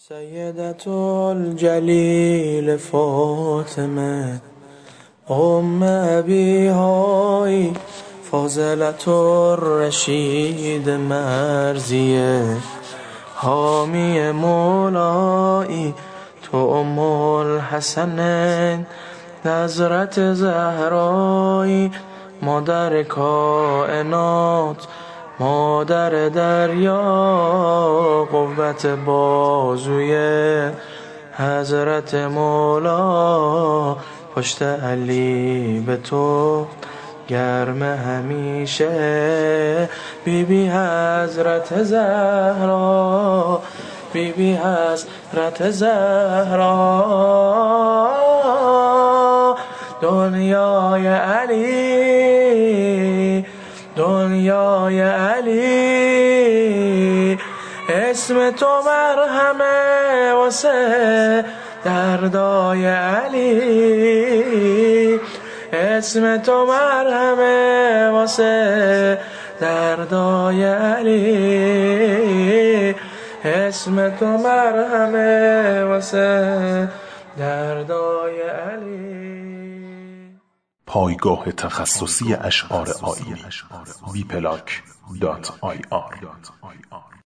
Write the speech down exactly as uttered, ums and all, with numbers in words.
سیدة الجلیل فاطمه ام ابیهای فاضلة الرشید مرضیه حامی مولایی تو ام الحسنین حضرت زهرایی مادر کائنات مادر دریا قوت بازوی حضرت مولا پشت علی به تو گرم همیشه بی بی حضرت زهرا بی بی حضرت زهرا دنیای علی دنیای علی اسم تو مرهمه واسه دردای علی اسم تو مرهمه واسه دردای علی اسم تو مرهمه واسه دردای علی. پایگاه تخصصی اشعار آیینی بی پلاک دات آی آر